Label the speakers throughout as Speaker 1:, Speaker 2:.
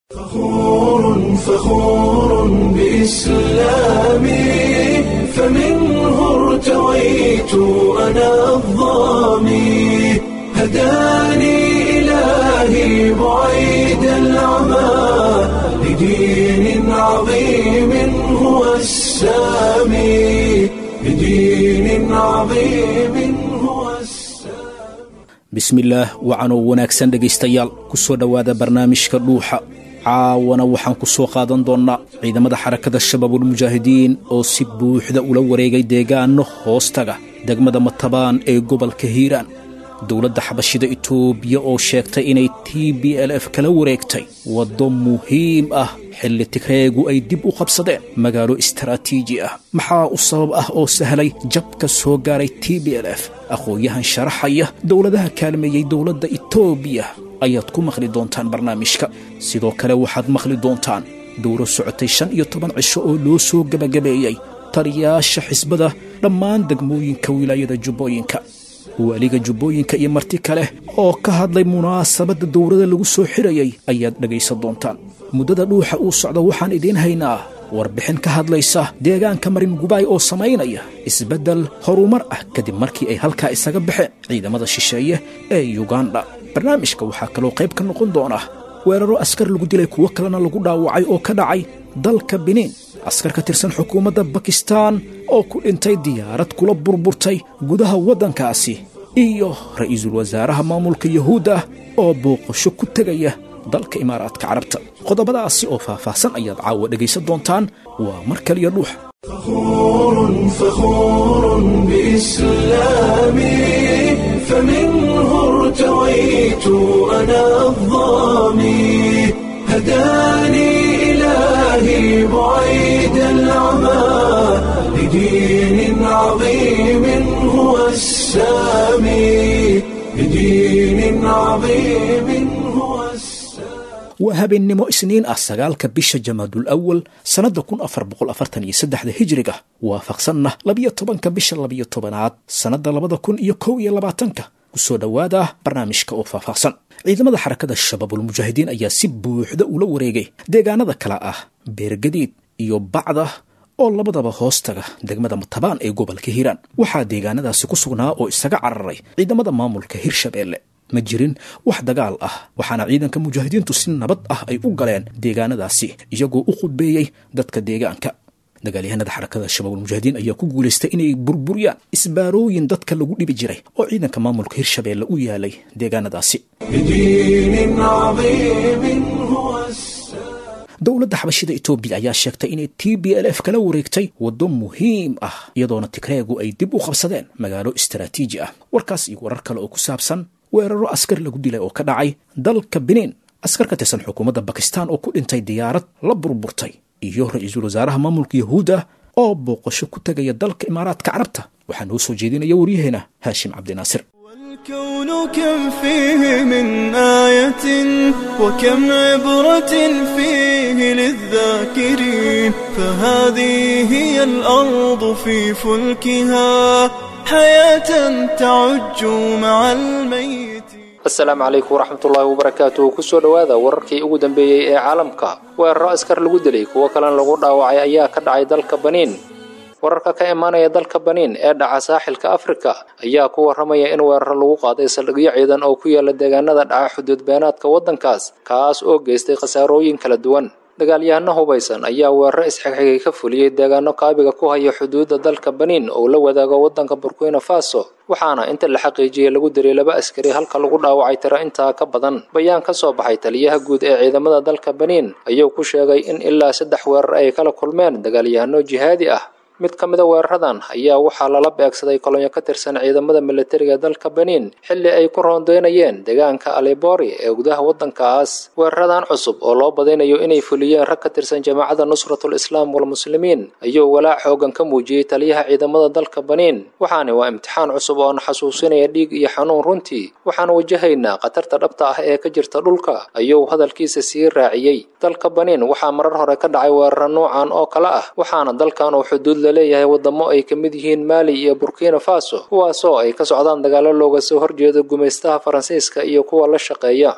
Speaker 1: فخور بإسلامي فمنه ارتويت أنا الضامي هداني إلهي بعيد العمى لدين عظيم هو السامي لدين عظيم هو السامي
Speaker 2: بسم الله وعنو wanaagsan dhageystayaal ku soo dhawaada barnaamijka dhuuxa caawana waxaan ku soo qaadan doonaa ciidamada xarakada shabaabul mujaahidiin oo si buuxda ula wareegay deegaano hoostaga degmada Matabaan ee gobolka Hiiraan dawladda xabashida Itoobiya oo sheegtay inay TPLF kala wareegtay wado muhiim ah xilli Tigreegu ay dib u qabsadeen magaalo istaraatiiji ah maxaa u sabab ah oo sahlay jabka soo gaaray TPLF aqoonyahan sharaxaya dawladaha kaalmeeyay dawladda Itoobiya ayaad ku maqli doontaan barnaamijka sidoo kale waxaad maqli doontaan dowro socotay 15 cisho oo loo soo gabagabeeyay taliyaasha xisbada dhammaan degmooyinka wilaayada Jubbooyinka waliga Jubbooyinka iyo marti kale oo ka hadlay munaasabada dowrada lagu soo xirayay ayaad dhageysan doontaan muddada dhuuxa uu socdo waxaan idin haynaa warbixin ka hadlaysa deegaanka Marin Gubay oo sameynaya isbedel horumar ah kadib markii ay halka isaga baxeen ciidamada shisheeye ee Uganda barnaamijka waxaa kaloo qayb ka noqon doona weeraro askar lagu dilay kuwa kalena lagu dhaawacay oo ka dhacay dalka Benin askar ka tirsan xukuumadda Pakistan oo ku dhintay diyaarad kula burburtay gudaha wadankaasi iyo ra'iisul wasaaraha maamulka Yahuuda oo booqasho ku tagaya dalka Imaaraadka Carabta qodobadaasi oo faahfaahsan ayaad caawa dhageysan doontaan waa mar kaliya dhuux
Speaker 1: فخور بإسلامي فمنه ارتويت أنا الضامي هداني إلهي بعيد العمى لدين عظيم هو السامي لدين عظيم هو السامي
Speaker 2: وهابنimo isniin ah 9 bisha Jamaadul Awwal sanada 1443 hijriga waafaqsanna 12 bisha 12aad sanada 2021 ku soo dhawaada barnaamijka oo faahfaahsan ciidamada xarakada shabaabul mujaahidiin ayaa si buuxda ula wareegay deegaanada kala ah Beergadiid iyo Bacda oo labadaba hoostaga degmada Matabaan ee gobolka Hiiraan waxaa deegaanadaasi ku sugnaa oo isaga cararay ciidamada maamulka Hirshabeelle ma jirin wax dagaal ah waxaana ciidanka mujaahidiintu si nabad ah ay u galeen deegaanadaasi iyagoo u khudbeeyay dadka deegaanka dagaalyahanada xarakada shabaabul mujaahidiin ayaa ku guuleystay inay burburiyaan isbaarooyin dadka lagu dhibi jiray oo ciidanka maamulka Hirshabeelle u yaalay deegaanadaasi
Speaker 1: لدين عظيم هو
Speaker 2: dawladda xabashida Itoobiya ayaa sheegtay inay TPLF kala wareegtay wado muhiim ah iyadoona Tigreegu ay dib u qabsadeen magaalo istaraatiiji ah warkaas iyo warar kale oo ku saabsan weeraro askar lagu dilay oo ka dhacay dalka Benin askar ka tirsan xukuumadda Pakistan oo ku dhintay diyaarad la burburtay iyo ra'iisul wasaaraha maamulka Yahuuda oo booqasho ku tagaya dalka Imaaraadka Carabta waxaan u soo jeedinaya wariyahena Haashim Cabdi Naasir
Speaker 3: الكون كم فيه من آية وكم عبرة فيه للذاكرين فهذه هي الأرض في فلكها حياة تعج مع الميت
Speaker 4: السلام عليكم ورحمة الله وبركاته كسو دوادا wararkii ugu dambeeyay ee caalamka weeraro askar lagu dilay kuwa kale lagu dhaawacay ayaa ka dhacay dalka Benin wararka ka imaanaya dalka Benin ee dhaca saaxilka Afrika ayaa ku waramaya in weerar lagu qaaday saldhigyo ciidan oo ku yaala deegaanada dhaca xuduud beenaadka wadankaas kaas oo geystay khasaarooyin kala duwan dagaalyahano hubaysan ayaa weerar isxigxigay ka fuliyay deegaano kaabiga ku haya xuduudda dalka Benin oo la wadaago wadanka Burkina Faso waxaana inta la xaqiijiyay lagu diray 2 askari halka lagu dhaawacay tiro inta ka badan bayaan ka soo baxay taliyaha guud ee ciidamada dalka Benin ayuu ku sheegay in ilaa 3 weerar ay kala kulmeen dagaalyahano jihaadi ah mid ka mid ah weeraradan ayaa waxaa lala beegsaday kolonyo ka tirsan ciidamada militariga dalka Benin xilli ay ku roondeynayeen deegaanka Alibori ee gudaha wadankaas weeraradan cusub oo loo badinayo inay fuliyeen rag ka tirsan jamaacada Nusratul Islam wal Muslimiin ayuu walaac xoogan ka muujiyay taliyaha ciidamada dalka Benin waxaana waa imtixaan cusub oo xasuusinaya dhiig iyo xanuun runtii waxaan wajahaynaa qatarta dhabta ah ee ka jirta dhulka ayuu hadalkiisa sii raaciyay dalka Benin waxaa marar hore ka dhacay weerar noocan oo kala ah waxaana dalkan uu xuduud leeyahay wadamo ay kamid yihiin Mali iyo Burkina Faso kuwaasoo ay ka socdaan dagaalo looga soo horjeedo gumeystaha Faransiiska iyo kuwa la shaqeeya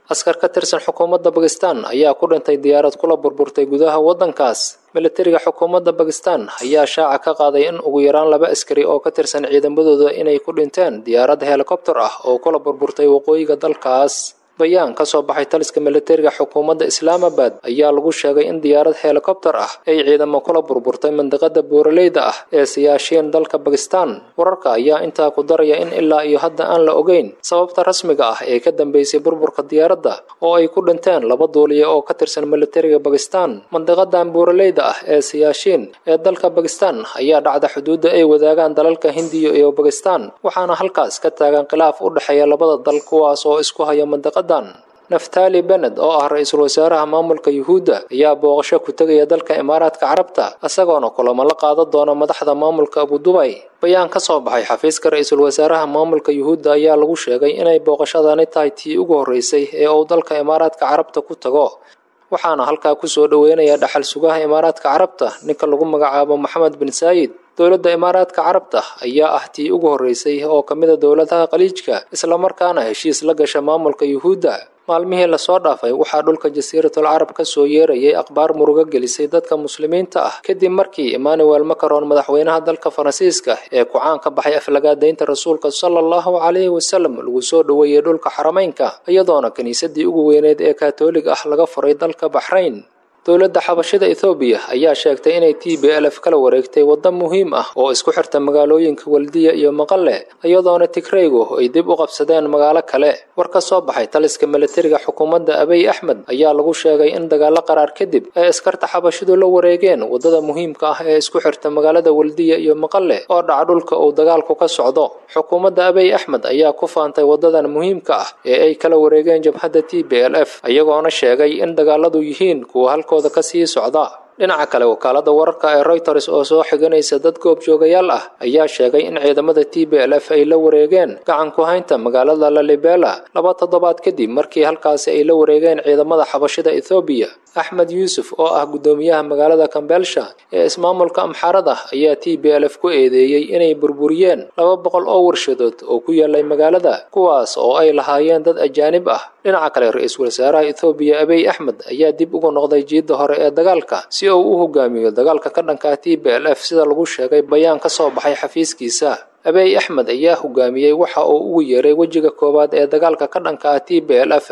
Speaker 4: askar ka tirsan xukuumadda Bakistan ayaa ku dhintay diyaarad kula burburtay gudaha waddankaas. Militariga xukuumadda Bakistan ayaa shaaca ka qaaday in ugu yaraan 2 askari oo ka tirsan ciidamadooda inay ku dhinteen diyaarad helikobtar ah oo kula burburtay waqooyiga dalkaas. bayaan ka soo baxay taliska militariga xukuumadda Islamabad ayaa lagu sheegay in diyaarad helikobtar ah ay ciidamo kula burburtay mandaqada buuraleyda ah ee siyaasiyiin dalka Bakistan. Wararka ayaa intaa ku daraya in ilaa iyo hadda aan la ogeyn sababta rasmiga ah ee ka dambeysay burburka diyaaradda oo ay ku dhinteen 2 duuliye oo ka tirsan militariga Bakistan. Mandaqadan buuraleyda ah ee siyaasiyiin ee dalka Bakistan ayaa dhacda xuduudda ay wadaagaan dalalka Hindiya iyo Bakistan, waxaana halkaas ka taagan khilaaf u dhaxeeya labada dal kuwaas oo isku haya mandaqada. Naftali Bennett oo ah ra'iisul wasaaraha maamulka Yuhuudda ayaa booqasho ku tagaya dalka Imaaraadka Carabta isagoona kulamo la qaadan doona madaxda maamulka Abu Dhabi. Bayaan ka soo baxay xafiiska ra'iisul wasaaraha maamulka Yuhuudda ayaa lagu sheegay inay booqashadani tahay tii ugu horeysay ee uu dalka Imaaraadka Carabta ku tago, waxaana halkaa ku soo dhaweynaya dhaxal sugaha Imaaraadka Carabta ninka lagu magacaabo Mohammed bin Zayed. Dowladda Imaaraadka Carabta ayaa ah tii ugu horeysay oo kamid ah dowladaha Khaliijka isla markaana heshiis la gashay maamulka Yuhuudda. Maalmihii la soo dhaafay waxaa dhulka Jasiiratul Carab ka soo yeerayay akhbaar murugo gelisay dadka muslimiinta ah kadib markii Emmanuel Macron madaxweynaha dalka Faransiiska ee ku caan ka baxay aflagaadaynta rasuulka sallallahu alayhi wasallam lagu soo dhaweeyay dhulka Xarameynka iyadoona kaniisadii ugu weyneed ee Kaatolig ah laga furay dalka Bahrain. Dowladda Xabashida Ethiopia ayaa sheegtay inay TPLF kala wareegtay waddo muhiim ah oo isku xirta magaalooyinka Waldiya iyo Maqale iyadoona Tigraygu ay dib u qabsadeen magaalo kale. War ka soo baxay taliska militariga xukuumadda Abiy Ahmed ayaa lagu sheegay in dagaalo qaraar kadib ay askarta Xabashidu la wareegeen waddada muhiimka ah ee isku xirta magaalada Waldiya iyo Maqale oo dhaca dhulka uu dagaalku ka socdo. Xukuumadda Abiy Ahmed ayaa ku faantay waddadan muhiimka ah ee ay kala wareegeen jabhadda TPLF iyagoona sheegay in dagaaladu yihiin kuwa kooda ka sii socda. Dhinaca kale wakaalada wararka ee Reuters oo soo xiganaysa dad goob joogayaal ah ayaa sheegay in ciidamada TPLF ay la wareegeen gacan ku haynta magaalada Lalibela 2 toddobaad kadib markii halkaas ay la wareegeen ciidamada Xabashida Ethiopia. Ahmed Yusuf oo ah gudoomiyaha magaalada Kambelsha ee ismaamulka Amxaarada ayaa TPLF ku eedeeyay inay burburiyeen 200 oo warshadood oo ku yaalay magaalada kuwaas oo ay lahaayeen dad ajaanib ah. Dhinaca kale ra'iisul wasaaraha Ethiopia Abiy Ahmed ayaa dib ugu noqday jiidda hore ee dagaalka si uu u hogaamiyo dagaalka ka dhanka ah TPLF sida lagu sheegay bayaan ka soo baxay xafiiskiisa. Abiy Ahmed ayaa hogaamiyay waxa uu ugu yeeray wajiga koowaad ee dagaalka ka dhanka ah TPLF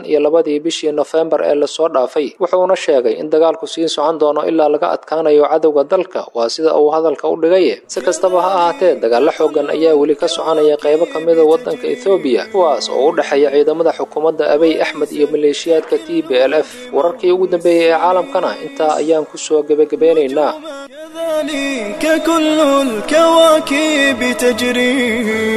Speaker 4: 22 bishii November ee la soo dhaafay, wuxuuna sheegay in dagaalku sii socon doono ilaa laga adkaanayo cadawga dalka, waa sida uu hadalka u dhigay. Si kastaba ha ahaatee dagaalo xooggan ayaa weli ka soconaya qaybo kamid ah wadanka Ethiopia kuwaas oo u dhaxeeya ciidamada xukuumadda Abiy Ahmed iyo maleeshiyaadka TPLF. wararkii ugu dambeeyay ee caalamkana intaa ayaan ku soo gabagabeynaynaa.
Speaker 3: ذلك كل الكواكب تجري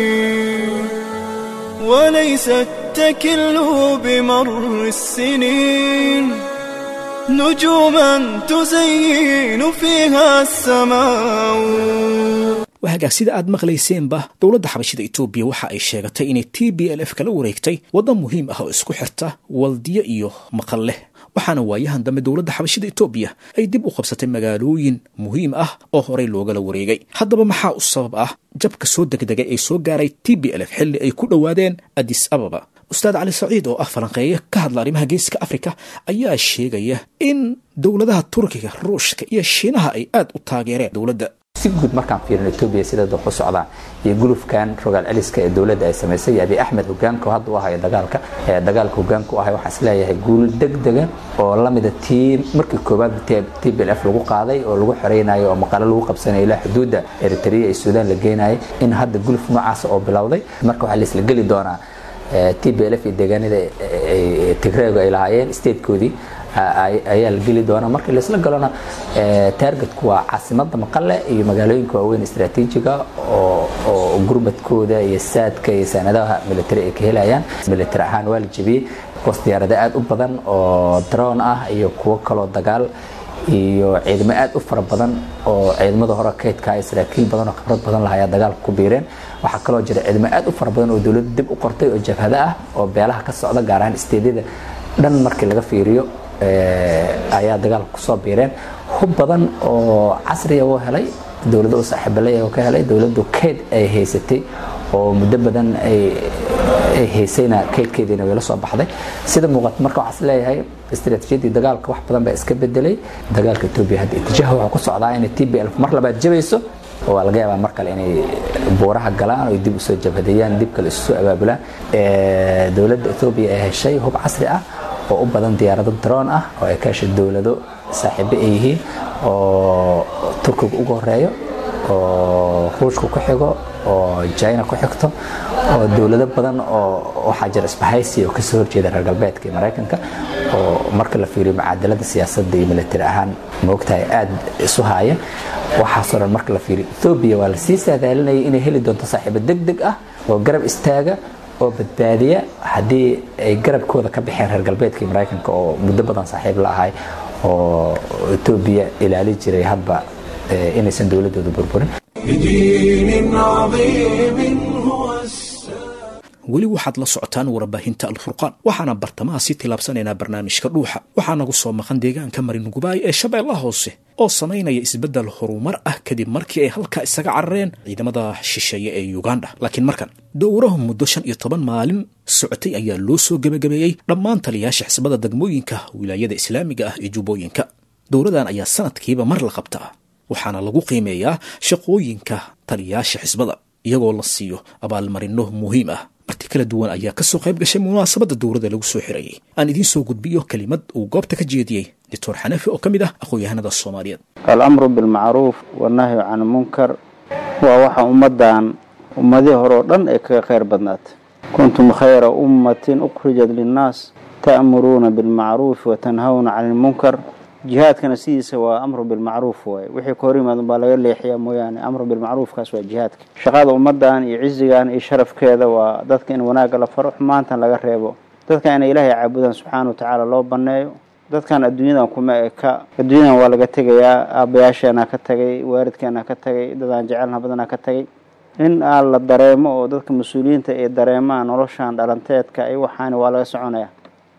Speaker 3: وليست تكل بمر السنين نجوما تزين فيها السماء.
Speaker 2: وهاجاك sida aad maqlayseenba dawladda Xabashida Ethiopia waxa ay sheegatay inay TPLF kala wareegtay waddan muhiim ah oo isku xirta Waldiya iyo Maqale, waxaana waayahan dambe dawladda Xabashida Ethiopia ay dib u qabsatay magaalooyin muhiim ah oo horey looga wareegay. haddaba maxaa u sabab ah jabka soo degdegay ee soo gaaray TPLF xilli ay ku dhawaadeen Addis Ababa? Ustaad Ali Saciid oo ah falanqeeye ka hadla arrimaha geeska Afrika ayaa sheegaya in dawladaha Turkiga, Ruushka iyo Shiinaha ay aad u taageereen dawladda.
Speaker 5: si guud markaan fiirino Ethiopia sida uu ku socdaa iyo gulufkan rogaal celiska ee dawladda ay sameysay Abiy Ahmed hogaanka hadda u ahay dagaalka hogaanka u ahay waxa isleeyahay guul degdeg oo la mid ah team markii koobaad TPLF lagu qaaday oo lagu xireynayo oo maqaalo lagu qabsanayo ilaa xuduudda Eritrea iyo Suudaan la geenayay in hadda guluf noocaas oo bilowday marka waxa la isla gali doonaa TPLF iyo deegaanada Tigray ay lahaayeen state-koodii ayaa la geli doona markii la isla galona targetku waa caasimadda Maqale iyo magaalooyinka waaweyn istiraatiijiga oo gurmadkooda iyo saadka iyo sanadaha military ay ka helayaan. military ahaan waa la jabiyay diyaarado aad u badan oo drone ah iyo kuwo kale dagaal iyo ciidamo aad u fara badan oo ciidamada hore kaydka Israa'iil badan oo khibrad badan lahayd dagaal ku biireen. waxa kale oo jira ciidamo aad u fara badan oo dawladda dib u qortay oo jabhada ah oo beelaha ka socda gaar ahaan isteedada dhan markii laga fiiriyo ayaa dagaal ku soo biireen. hub badan oo casri ah oo helay dawladda oo saaxiibalay oo ka helay dawladdu kayd ay haysatay oo muddo badan ay heesayna kaydkeediina way la soo baxday sida muuqata marka waxaan leeyahay istiraatiijiyadii dagaalka wax badan baa iska bedelay dagaalka Itoobiya hadda itijaaha wuxuu ku socdaa in TPLF mar labaad jabayso oo laga yaabaa mar kale inay buuraha galaan oo dib u soo jabhadayaan dib kale isu abaabulaan dawladda Itoobiya ay heshay hub casri ah oo u badan diyaarado drone ah oo ay ka heshay dawlado saaxiibo ay yihiin oo Turkiga ugu horeeyo oo Ruushka ku xigo oo China ku xigto oo dawlado badan oo waxa jira isbahaysi oo ka soo horjeeda reer galbeedka ee Mareykanka oo marka la fiiriyo macadalada siyaasadda iyo military ahaan moogtahay aad isu haaya waxa soo marka la fiiriyo Ethiopia waa la sii saadaalinayay inay heli doonto saaxiibo degdeg ah oo garab istaaga oo badbaadiya hadii ay garabkooda ka bixeen reer galbeedka ee Mareykanka oo muddo badan saaxiib la ahay oo Ethiopia ilaali jiray hadba inaysan dawladooda burburin
Speaker 2: weli waxaad la socotaan warbaahinta alfurqaan waxaana bartamaha si tilaabsanaynaa barnaamijka dhuuxa waxaa nagu soo maqan deegaanka Maringubaay ee Shabeellaha Hoose oo sameynaya isbedel horumar ah kadib markii ay halka isaga carareen ciidamada shisheeye ee Uganda laakiin markan dowraha muddo 15 maalin socotay ayaa loo soo gabagabeeyay dhammaan taliyaasha xisbada degmooyinka wilaayada islaamiga ah ee Jubbooyinka dowradan ayaa sanadkiiba mar la qabtaa waxaana lagu qiimeeyaa shaqooyinka taliyaasha xisbada iyagoo la siiyo abaalmarino muhiim ah marti kala duwan ayaa ka soo qayb gashay munaasabada dowladda lagu soo xirayay aan idin soo gudbiyo kalimad uu goobta ka jeediyay Dr. Xanafi oo kamid ah aqoon-yahanada Soomaaliyeed
Speaker 6: al-amru bil ma'ruf wa nahyu 'anil munkar wa waxa ummadii hore oo dhan ay ka khayr badnaat kuntum khayra ummatin ukhrijat lin-nas ta'muruna bil ma'ruf wa tanhawna 'anil munkar jihaadkana sidiisa waa amru bil ma'ruf way wixii ka hor yimaado baa laga leexiyaa mooyaane amru bil ma'ruf kaas waa jihaadka shaqada ummadan iyo cizigan iyo sharafkeeda waa dadka in wanaag la faro xumaanta laga reebo dadka in Ilaahay caabudaan subhanahu wa ta'ala loo baneeyo dadkan adduunyadan kuma eka adduunyadan waa laga tagayaa aabayaashana ka tagay waalidkeena ka tagay dadaan jecelna badana ka tagay in la dareemo oo dadka mas'uuliyiinta ay dareemaan noloshan dhalanteedka ay waxaan waa laga soconayaa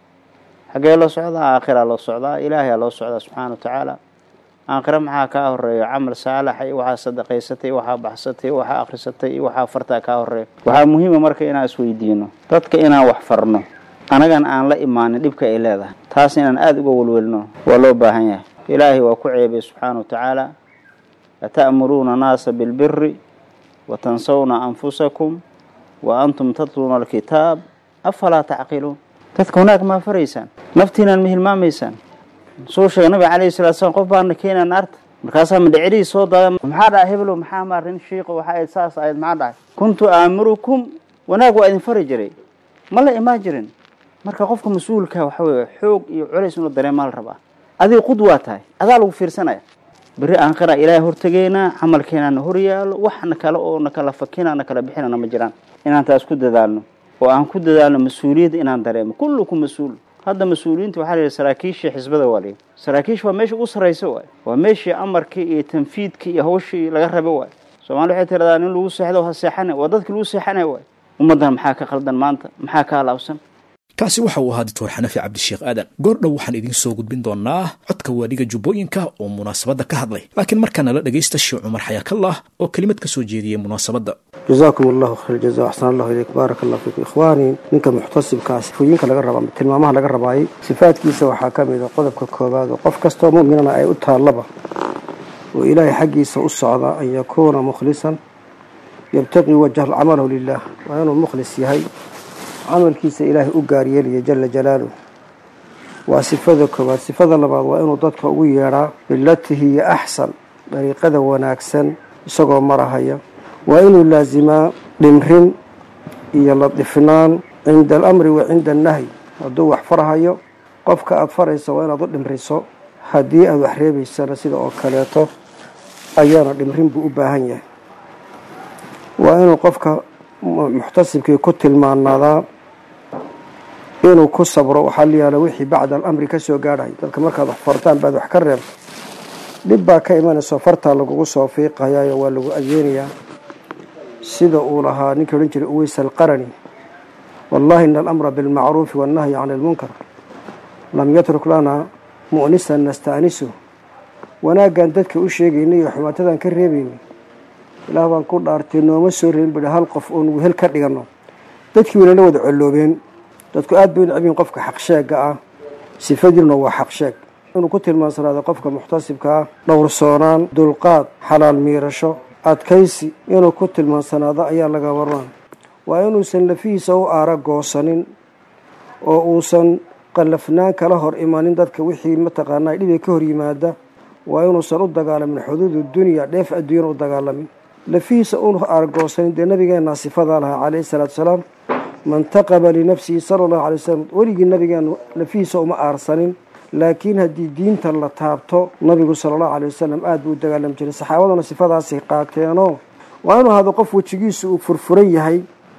Speaker 6: حقي الله صعدا آخر الله صعدا إلهي الله صعدا سبحانه وتعالى آخر معها كاهري عمل صالح وحا صدقيستي وحا بحثتي وحا أخرستي وحا فرتا كاهري وحا مهمة مركا إنا أسوي دينه تدك إنا وحفرنا أنا كان أن لا إيمان دبك إلى ذا تاسين أن أدقو والولنو ولو باهنيا إلهي وكعيبي سبحانه وتعالى أتأمرون ناس بالبر وتنسون أنفسكم وأنتم تطلون الكتاب أفلا تعقلون dadka wanaag ma faraysan naftiina mihilma maysan soo sheegay nabi kaleey sallallahu qof baan keenan naarta markaas ma dhiciri soo daada maxaa dhahay heblo maxaa marin sheekh waxa ay saas ay ma dhahay kuntu aamurukum wanaag waa idin fari jiray ma la imaajirin marka qofka mas'uulka waxa weey xoog iyo culays inuu dareemal raba adii qudwa tahay adaa lagu fiirsanaya bari aan qara ilaahay hortageena amalkeena horyaalo waxna kale oo nakala fakina nakala bixinana ma jiraan inaan taas ku dadaalno وأن كنت دالنا مسؤولية إن عن دريم كلكم مسؤول هذا مسؤولين تحرر سراكيش حزب دوالي سراكيش وماشي أسرة يسوي وماشي أمر كي تنفيذ كي هوشي لجرب واي سواء لو حتى ردان لوس حدا وهالسحنة وضدك لوس حنة واي ومدها محاكا خلدان مانتا محاكا لوسم
Speaker 2: kaasi waxa uu ahaa Dr. Xanafi Cabdisheekh Aadan goordhow waxaan idin soo gudbin doonaa codka waadiga Jubbooyinka oo munaasabada ka hadlay laakiin markaan la dhageysto Sheekh Umar Xayakallah oo kalimad ka soo jeediyay munaasabada
Speaker 7: جزاكم الله خير الجزاء أحسن الله إليك بارك الله فيكم إخواني منك محتسب كاسفوينك لغا ربا تلمامها لغا رباي صفات كيسا وحاكمه قدبك كوباد وقف كستو مؤمننا أي أتهالبا وإلهي حقيسا أصعد أن يكون مخلصا يبتغي وجه عمله لله وأنه مخلص يهي عمل كيسا إلهي أقاري لي جل جلاله وصفة كوباد صفة لبا وأنه ضدك أويرا بالتي هي أحسن طريقة وناكسا سقو مرهايا وإنه لازم لمرين يلطفنان عند الأمر وعند النهي ودو وحفرها يو قفك أطفره سوين ضد لمريسو هدي أو حريبي السنة سيدة أوكالياته أيانا لمرين بأباهنية وإنه قفك محتسب كي كتل مع النظام إنه كصبر وحليا لوحي بعد الأمر كسو قارهي تلك مركز حفرتان بعد وحكرر لبا كايمان سوفرتا لقو صوفيق هيا ولقو أجينيا سيدا أولها نكرنجر أويس القرني والله إن الأمر بالمعروف والنهي عن المنكر لم يترك لنا مؤنسا نستأنسه وناقا ددك أشيقيني وحماتذا كريبيني إلا بان كل أرتينو مسورين بدا هالقف وهل كردقانو dadkii weynala wada colloobeen dadku aad bay u necbiin qofka xaqsheega ah sifadiina waa xaqsheeg inuu ku tilmaansanaado qofka muxtasibka ah dhowrsoonaan dulqaad xalaal miirasho adkaysi inuu ku tilmaansanaado ayaa laga warmaan waa inuusan lafihiisa u aara goosanin oo uusan qallafnaan kala hor imanin dadka wixii mataqaanaa dhibay ka hor yimaada waa inuusan u dagaalamin xuduudu dunya dheef adduunyana u dagaalamin lafihiisa u aargoosanin dee nabigeennaa sifadaa lahaa calayhi salaatu wasalaam man taqaba linafsihi sala allahu alay wasalam weligii nabigeenu lafihiisa uma aarsanin laakiin haddii diinta la taabto nabigu sala allahu alay wasalam aada buu u dagaalami jiray saxaabaduna sifadaasay qaateenoo waa inuu ahado qof wejigiisa uu furfuran yahay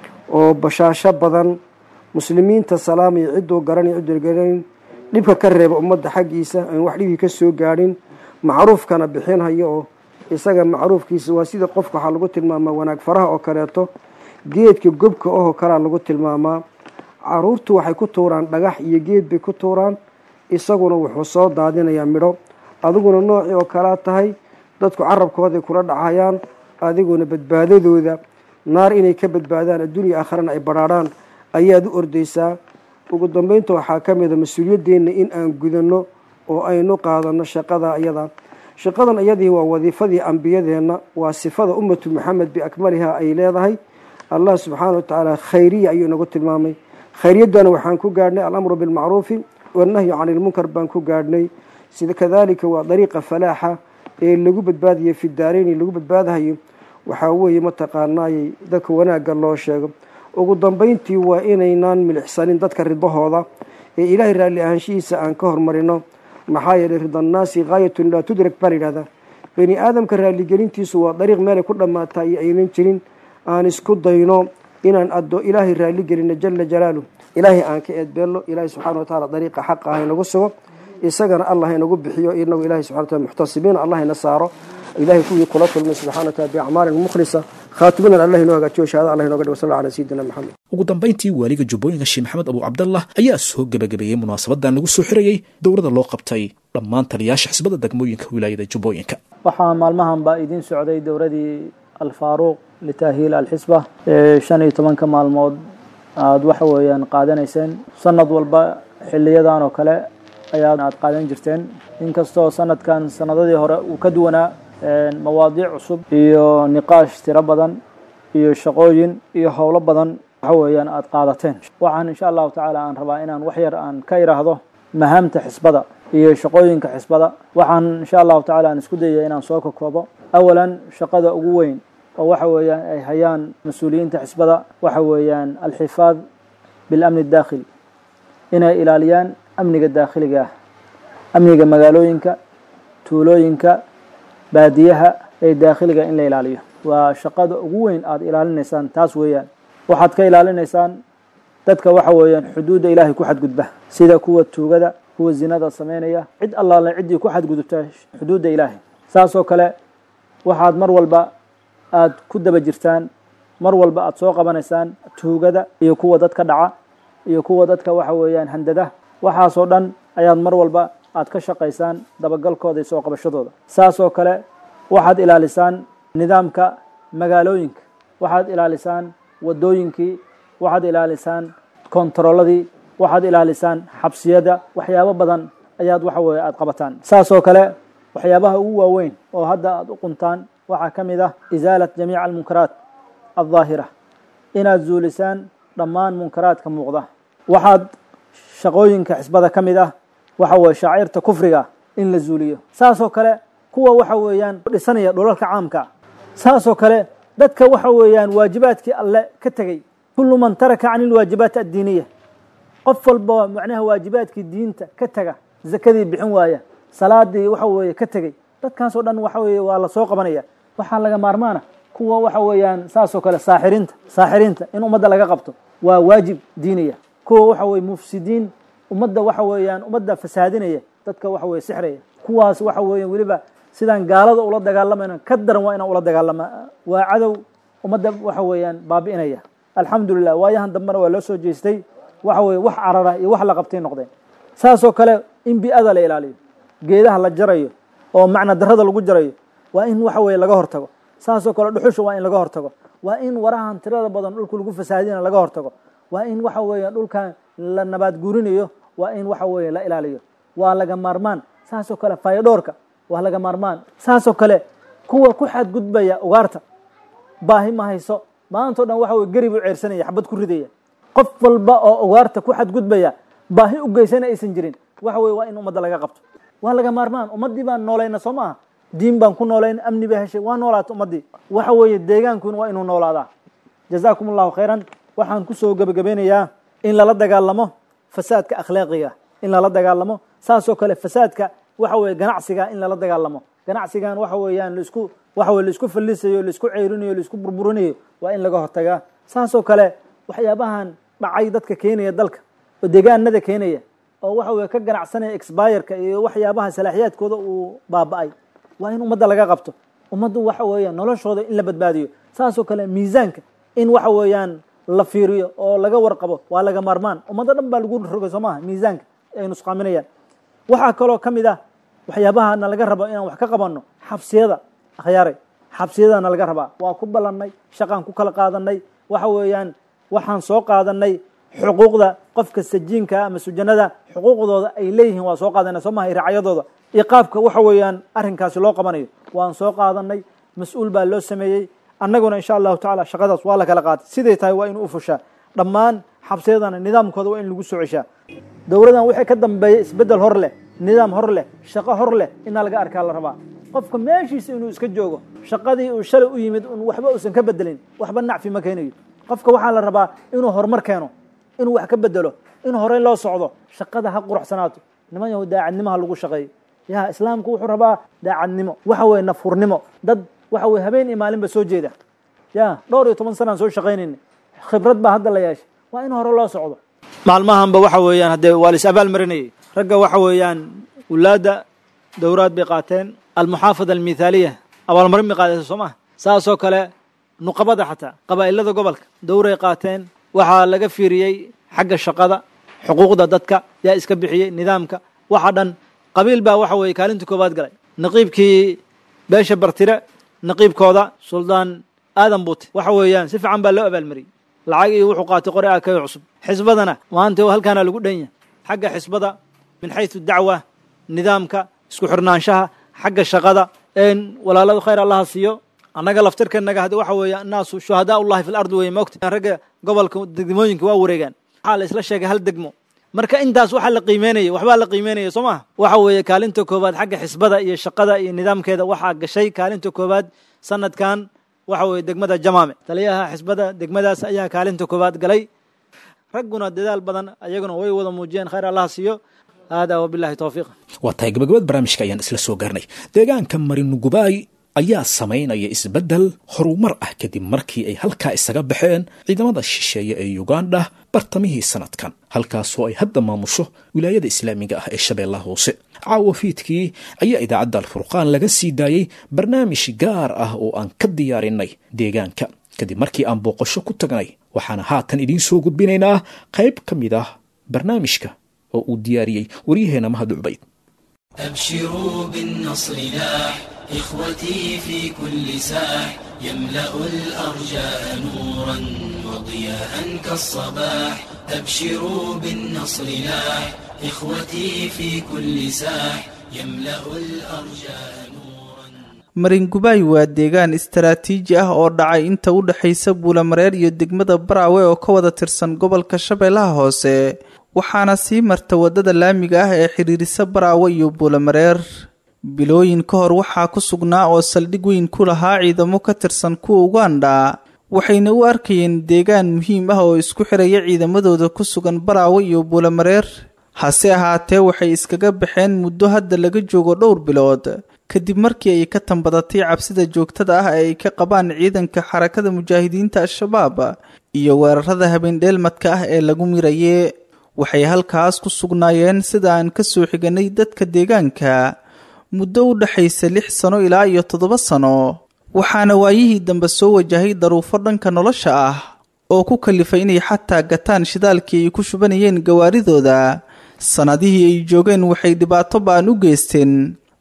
Speaker 7: oo bashaasho badan muslimiinta salaamaya cidduu garanay cidduu garanayn dhibka ka reeba ummadda xaggiisa aan wax dhibkii ka soo gaadhin macruufkana bixinhayo oo isaga macruufkiisa waa sida qofka waxaa lagu tilmaamaa wanaag faraha oo kaleeto geedka gobka ohoo kalea lagu tilmaamaa caruurtu waxay ku tuuraan dhagax iyo geed bay ku tuuraan isaguna wuxuu soo daadinayaa midho adiguna noocii oo kalea tahay dadku carabkooday kula dhacayaan adiguna badbaadadooda naar inay ka badbaadaan adduunya aakharana ay badhaadhaan ayaad u ordaysaa ugu dambeynta waxaa ka mida mas-uuliyadeenna in aan gudanno oo aynu qaadano shaqada iyada shaqadan iyadii waa wadiifadii ambiyadeenna waa sifada ummatu maxamed biakmaliha ay leedahay allah subxaana watacaala khayriya ayuu inagu tilmaamay khayriyaddana waxaan ku gaadhnay alamru bilmacruufi wannahyu cani ilmunkar baan ku gaadhnay sida kadalika waa dariiqa falaaxa ee lagu badbaadayo fi daareyni lagu badbaadahayo waxaa weeye mataqaanaayey dadka wanaagga loo sheego ugu dambeyntii waa inaynaan milixsanin dadka ridbahooda ee ilaahay raalli ahaanshihiisa aan ka hormarino maxaa yeelay ridannaasi haayatun laa tudrak baa layidhahdaa bani aadamka raalligelintiisu waa dariiq meelay ku dhammaataa iyo aynan jirin aan isku dayno inaan ilaahay raalli gelino jala jalaalu ilaahay aan ka eedbeelno ilaahay subxana wa taala dariiqa xaqa ah inagu sugo isagana allah inagu bixiyo inagu ilahay subxana wa taala muxtasibiin allah ina saaro ilahay kuwii kula kulmay subxana wa taala biacmaalin mukhlisa khaatimadan allah inoo hagaajiyo shahaada allah inooga dhigo salla ala sayidina maxamed
Speaker 2: ugu dambayntii waaliga jubbooyinka sheekh maxamed abu cabdallah ayaa soo gebagabeeyey munaasabadan lagu soo xirayey dowladda loo qabtay dhammaan taliyaasha xisbada degmooyinka wilaayada jubbooyinka
Speaker 8: waxaa maalmahan baa idiin socday dowladii alfaaruuq litaahiil alxisba ee 15 maalmood aada waxa weeyaan qaadanayseen sanad walba xiliyadan oo kale aad qaadan jirteen inkastoo sanadkan sanadadii hore uu ka duwanaa mawaadiic cusub iyo niqaash tiro badan iyo shaqooyin iyo howlo badan waxa weeyaan aad qaadateen waxaan insha allahu tacaala aan rabaa inaan wax yar aan ka iraahdo mahaamta xisbada iyo shaqooyinka xisbada waxaan insha allahu tacaala aan isku dayay inaan soo koobo awalan shaqada ugu weyn oo waxa weeyaan ay hayaan mas-uuliyiinta xisbada waxa weeyaan alxifaad bilamni daakhili inay ilaaliyaan amniga daakhiliga ah amniga magaalooyinka tuulooyinka baadiyaha ee daakhiliga in la ilaaliyo waa shaqada ugu weyn aad ilaalinaysaan taas weeyaan waxaad ka ilaalinaysaan dadka waxa weeyaan xuduudda ilaahay ku xadgudba sida kuwa tuugada kuwa zinada sameynaya cid allaale ciddii ku xadgudubta xuduudda ilaahay saasoo kale waxaad mar walba aad ku daba jirtaan mar walba aad soo qabanaysaan tuugada iyo kuwa dadka dhaca iyo kuwa dadka waxa weeyaan handada waxaasoo dhan ayaad mar walba aad ka shaqaysaan dabagalkooda iyo soo qabashadooda saasoo kale waxaad ilaalisaan nidaamka magaalooyinka waxaad ilaalisaan wadooyinkii waxaad ilaalisaan kontarooladii waxaad ilaalisaan xabsiyada waxyaabo badan ayaad waxa weeye aad qabataan saasoo kale waxyaabaha ugu waaweyn oo hadda aad u quntaan waxaa ka mid ah isaalat jamiica almunkaraat aldaahira inaad zuulisaan dhammaan munkaraadka muuqda waxaad shaqooyinka xisbada ka mid ah waxa weeye shaacirta kufriga in la zuuliyo saasoo kale kuwa waxa weeyaan dhisanaya dhulalka caamka saasoo kale dadka waxa weeyaan waajibaadkii alle ka tegey kullu man taraka can ilwaajibaat addiiniya qof walba macnaha waajibaadkii diinta ka taga zakadii bixin waaya salaadii waxa weeye ka tegey dadkaasoo dhan waxa weeye waa la soo qabanaya waxaa laga maarmaana kuwa waxa weeyaan saasoo kale saaxiriinta in ummadda laga qabto waa waajib diiniya kuwa waxa weeye mufsidiin ummadda waxa weeyaan ummadda fasaadinaya dadka waxa weeye sixraya kuwaas waxa weeyaan weliba sidaan gaalada ula dagaalamayna ka daran waa inaan ula dagaalama waa cadow ummadda waxa weeyaan baabi'inaya alxamdulilah waayahan dambena waa loo soo jeestay waxa weeye wax carara iyo wax la qabtay noqdeen saasoo kale in bi'ada la ilaaliyo geedaha la jarayo oo macna darrada lagu jarayo waa in waxa weeye laga hortago saasoo kale dhuxusha waa in laga hortago, waa in warahan tirada badan dhulka lagu fasaadina laga hortago, waa in waxa weeye dhulkan la nabaad guurinayo waa in waxa weeye la ilaaliyo, waa laga maarmaan. saasoo kale fayadhoorka waa laga maarmaan. saasoo kale kuwa ku xadgudbaya ugaarta baahi ma hayso, maantao dhan waxa weye garib u ceersanaya, xabad ku ridaya. qof walba oo ugaarta ku xadgudbaya baahi u geysana aysan jirin, waxa weye waa in ummadda laga qabto, waa laga maarmaan. ummaddii baan noolayna soo maaha, diin baan ku noolayn, amni bay heshay, waa noolaata ummaddii. waxa weeye deegaankuna waa inuu noolaadaa. jazaakum allahu khayran. waxaan kusoo gebagabeynayaa in lala dagaalamo fasaadka akhlaaqiga, in lala dagaalamo. saasoo kale fasaadka waxa weye ganacsiga in lala dagaalamo. ganacsigan waxa weeyaan laisku fallisayo, laisku ceyrinayo, laisku burburinayo, waa in laga hortagaa. saasoo kale waxyaabahan dhacay dadka keenaya dalka oo deegaanada keenaya oo waxa weye ka ganacsanaya expireka iyo waxyaabaha salaaxiyaadkooda uu baaba'ay, waa in ummadda laga qabto. ummaddu waxa weeyaan noloshooda in la badbaadiyo. saasoo kale miisaanka in waxa weeyaan la fiiriyo oo laga warqabo waa laga maarmaan. ummadda dhan baa lagu rogay soo maaha miisaanka ay nusqaaminayaan. waxaa kaloo ka mid ah waxyaabahana laga rabo inaan wax ka qabanno xabsiyada. akhyaaray, xabsiyadana laga rabaa. waa ku ballannay, shaqaan ku kala qaadanay, waxa weeyaan waxaan soo qaadanay xuquuqda qofka sajiinka ama sujanada xuquuqdooda ay leeyihiin waa soo qaadanay soo maaha, racyadooda iyo qaabka waxa weeyaan arrinkaasi loo qabanayo waan soo qaadanay. mas-uul baa loo sameeyey. annaguna insha allahu tacaala shaqadaas waa la kala qaatay, siday tahay waa inuu u fushaa. dhammaan xabsiyadana nidaamkooda waa in lagu soo ceshaa. dowladan wixii ka dambeeya isbeddel hor leh, nidaam hor leh, shaqo hor leh inaa laga arkaa la rabaa. qofka meeshiisa inuu iska joogo, shaqadii uu shalay u yimid waxba uusan ka bedelin, waxba nacfi ma keenayo. qofka waxaa la rabaa inuu horumar keeno, inuu wax ka bedelo, in horey loo socdo, shaqada ha quruxsanaato. niman yahu daacadnimaha lagu shaqeeyo. yaa islaamku wuxuu rabaa daacadnimo, waxa weye nafhurnimo. dad waxa weye habeen iyo maalinba soo jeeda. ya 12 sanaan soo shaqaynayna, khibrad baa hadda la yeeshay, waa in hore loo socdo. maalmahanba waxa weeyaan haddee waa lais abaal marinayay. ragga waxa weeyaan wulaadda dowraad bay qaateen, almuxaafada almithaaliya abaalmarin bay qaadaysa soo maha. saasoo kale nuqabada xataa qabaa'ilada gobolka dowray qaateen. waxaa laga fiiriyey xagga shaqada, xuquuqda dadka yaa iska bixiyey, nidaamka waxa dhan. qabiil baa waxa weeye kaalinta koowaad galay. naqiibkii beesha bartire naqiibkooda suldaan aadan buute waxa weeyaan si fiican baa loo abaalmariyey. lacag iyo wuxuu qaatay qori akayo cusub. xisbadana maanta halkaana lagu dhanya xagga xisbada min xaysu dacwa, nidaamka, isku xirnaanshaha, xagga shaqada. walaaladu khayr allaha siiyo. annaga laftirkanaga hadda waxa weeye annaasu shuhadaa ullahi fil ardi weye moogta. ragga gobolka degmooyinka waa wareegaan. waxaa la isla sheegay hal degmo, marka intaas waxaa la qiimeynaya, waxbaa la qiimeynaya soo maha. waxa weeye kaalinta koowaad xagga xisbada iyo shaqada iyo nidaamkeeda waxaa gashay kaalinta koowaad sanadkan waxa weeye degmada jamaame. taliyaha xisbada degmadaas ayaa kaalinta koowaad galay. ragguna dadaal badan ayaguna way wada muujiyeen, khayr allaha siiyo. hada wabillahi tawfiiq.
Speaker 2: waa tahay gabagabad barnaamijka ayaan isla soo gaarnay. deegaanka marinugubaay ayaa samaynaya isbeddel horumar ah kadib markii ay halkaa isaga baxeen ciidamada shisheeye ee Uganda bartamihii sanadkan, halkaasoo ay hadda maamusho wilaayada islaamiga ah ee Shabeellaha Hoose. caawa fiidkii ayaa idaacadda Al-Furqaan laga sii daayay barnaamij gaar ah oo aan ka diyaarinay deegaanka kadib markii aan booqasho ku tagnay. waxaana haatan idiin soo gudbinaynaa qayb ka mid ah barnaamijka oo uu diyaariyey waryaheena Mahad Ubayd.
Speaker 9: أبشروا بالنصر لاح إخوتي في كل ساح يملأ الأرجاء نورا وضياء كالصباح. أبشروا بالنصر لاح إخوتي في كل ساح يملأ الأرجاء نورا.
Speaker 10: maringubaay waa deegaan istaraatiiji ah oo dhacay inta u dhaxaysa buulamareer iyo degmada Baraawe oo ka wada tirsan gobolka Shabeellaha Hoose, waxaana sii marta wadada laamiga ah ee xiriirisa Baraawe iyo buulamareer. bilooyin ka hor waxaa ku sugnaa oo saldhig weyn ku lahaa ciidamo ka tirsan kuwa Uganda, waxayna u arkayeen deegaan muhiim ah oo isku xiraya ciidamadooda ku sugan Baraawe iyo buulamareer. hase ahaatee waxay iskaga baxeen muddo hadda laga joogo dhowr bilood kadib markii ay ka tambadatay cabsida joogtada ah ee ay ka qabaan ciidanka xarakada mujaahidiinta al-shabaab iyo weerarada habeen-dheelmadka ah ee lagu miraye. waxay halkaas ku sugnaayeen sida aan ka soo xiganay dadka deegaanka muddo u dhaxaysa 6 sano ilaa iyo 7 sano, waxaana waayihii dambe soo wajahay daruufo dhanka nolosha ah oo ku kalifay inay xataa gataan shidaalkii ay ku shubanayeen gawaaridooda. sanadihii ay joogeen waxay dhibaato ba'an u geysteen